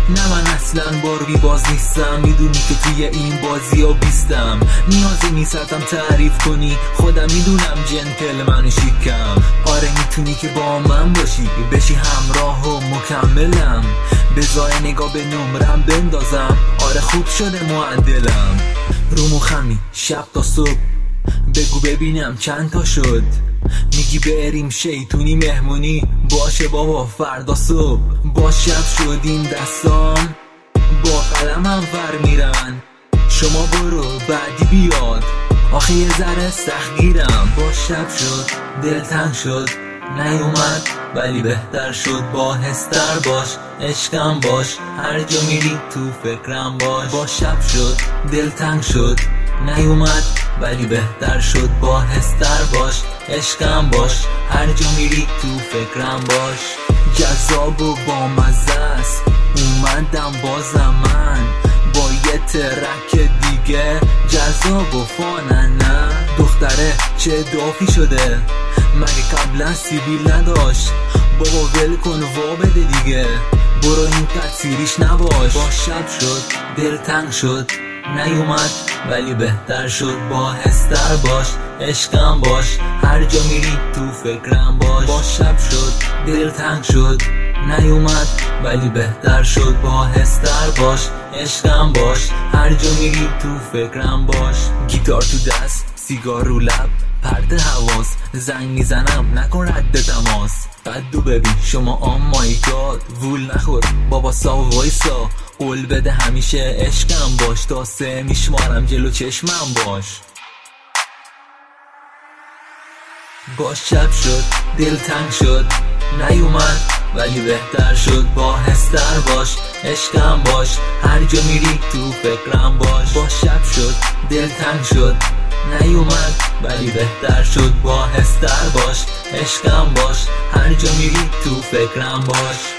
نه من اصلا باربی باز نیستم، میدونی که توی این بازی ها بیستم. نیازی نیستم تعریف کنی، خودم میدونم جنتلمن و شیکم. آره میتونی که با من بشی همراه و مکملم. بذار نگاه به نمرم بندازم، آره خوب شده معدلم. رو مخمی شب تا صبح، بگو ببینم چند تا شد. میگی بریم شیطونی مهمونی، باشه بابا فردا صبح. با شب شد این دستام با قلمم ور میرن. شما برو بعدی بیاد، آخه یه ذره سختگیرم. با شب شد دلتنگ شد، نیومد ولی بهتر شد. با هستر باش عشقم باش، هر جا میری تو فکرم باش. با شب شد دلتنگ شد، نیومد ولی بهتر شد. با هستر باش عشقم باش، هر جا میری تو فکرم باش. جذاب و با مزه است، اومدم بازم من با یه ترک دیگه. جذاب و فاننه، دختره چه دافی شده، مگه قبلا سیبیل نداشت؟ بابا ول کن وا بده دیگه، برو این تکثیریش نباش. با شب شد دلتنگ شد، نیومد ولی بهتر شد. با هستر باش عشقم باش، هر جا میری تو فکرم باش. با شب شد دلتنگ شد، نیومد ولی بهتر شد. با هستر باش عشقم باش، هر جا میری تو فکرم باش. گیتار تو دست، سیگار رو لب، پرده حواس، زنگ میزنم نکن رد تماس. قدو ببین شما آم مای گاد، وول نخور بابا سا و وایسا. قول بده همیشه عشقم باش، تا 3 میشمارم جلو چشمم باش. با شب شد دلتنگ شد، نیومد ولی بهتر شد. با هستر باش عشقم باش، هر جا میری تو فکرم باش. با شب شد دلتنگ شد، نیومد ولی بهتر شد. با هستر باش عشقم باش، هر جا میری تو فکرم باش.